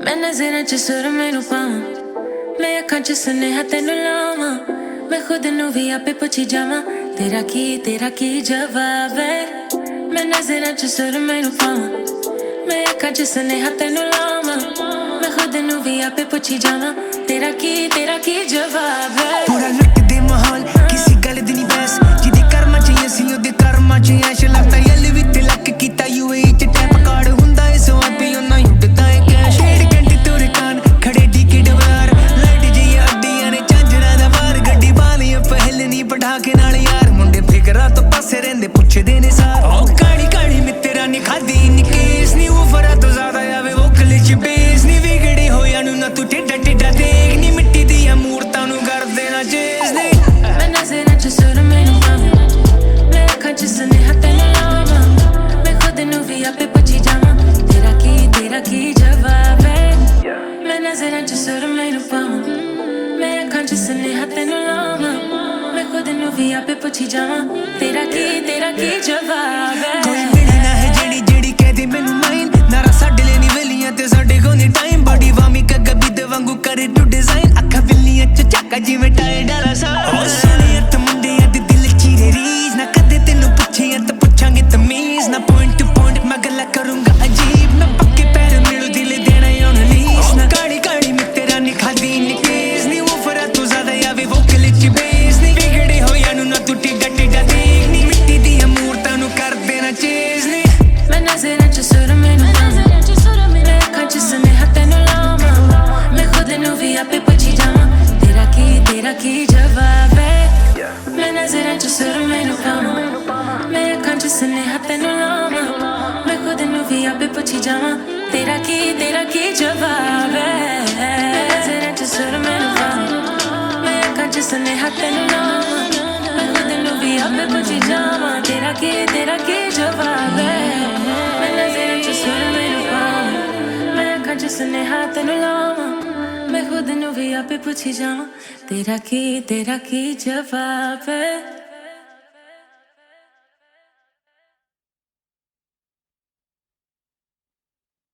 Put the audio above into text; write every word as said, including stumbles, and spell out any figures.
मैं नजरां च सुर मैनू पावां, मैं अखां च सुनेहा तैनू लावां, मैं खुद नू भी आपे पुछी जावां, तेरा की तेरा की जवाब है। मैं नजरां च सुर मैनू पावां, मैं अखां च सुनेहा तैनू लावां, मैं खुद नू भी आपे पुछी जावां, तेरा की तेरा की जवाब है। पूरा लुट दे माहौल किसी गल दी नी बहस, जिदे कर्मां च असीं ओदे कर्मां च ऐश लगदा यल विच लक कीता यूएई च टैप कार्ड हुंदा ए स्वापी ओना उड्डदा ए कैश। डेढ़ घंटे तुर कान खड़े टिके डवार लाइट जी अड्डियां ने झांजरा दा वार, गड्डी बालियां पहलनी बढ़ा के नाल यार, मुंडे फिकरां तो पासे रहिंदे पुछदे ने सार। ओ काली काली मित्तरा नी खादी नी केस नी ऊफरा तो ज्यादा आवे वो गले च बेस नी, विगड़े होया नू ना तू टेढ़ा टेढ़ा देख नी, मिट्टी दियां मूरतां नू कर देना चेस नी। मैं नजरां च सुर मैनू पावां, मैं अखां च सुनेहा तैनू लावां, मैं खुद नू भी आपे पुछी जावां, तेरा की तेरा की जवाब है। मैं नजरां च सुर मैनू पावां, मैं अखां च सुनेहा तैनू लावां, मैं खुद नू भी आपे पुछी जावां, तेरा की तेरा की जवाब है। कोई मिले ना है जेड़ी जेड़ी कह दे मैनू माइन, नारा साडे ले नी वेलियां ते साडे कोल नी टाइम, बॉडी वामी कग्गा बिद वांगू करे तू डिजाइन, अखां बिल्लियां च झाका जिवें टायर डाला सा। ओ सोहणिया ते मुंडियां दे दिल चीरे रीज, ना कदे तैनू पुछिया ते पुछांगे तमीज, ना पॉइंट टू पॉइंट मैं गल्लां करूंगा अजीब, मैं पक्के पैर मिलू दिल देना ऑन लीज। ना काली काली मित्तरा नी खादी नी केस नी ऊफरा तू ज्यादा आवे वो गले च बेस नी, विगड़े होया नू ना तू टेढ़ा टेढ़ा देख नी, मिट्टी दियां मूरतां नू कर देना चेस नी। मैं नजरां च सुर मैनू पावां, मैं अखां च सुनेहा तैनू लावां, मैं खुद नू भी आपे पुछी जावां, तेरा की तेरा की जवाब है। मैं नजरां च सुर मैनू पावां, मैं अखां च सुनेहा तैनू लावां, मैं खुद नू भी आपे पुछी जावां, तेरा की तेरा की जवाब है। मैं नजरां च सुर मैनू पावां, मैं अखां च सुनेहा तैनू लावां, मैं खुद नू भी आपे पुछी जावां, तेरा की तेरा की जवाब है। मैं नजरां च सुर मैनू पावां, मैं अखां च सुनेहा तैनू लावां, मैं खुद नू भी आपे पुछी जावां, तेरा की तेरा की जवाब है।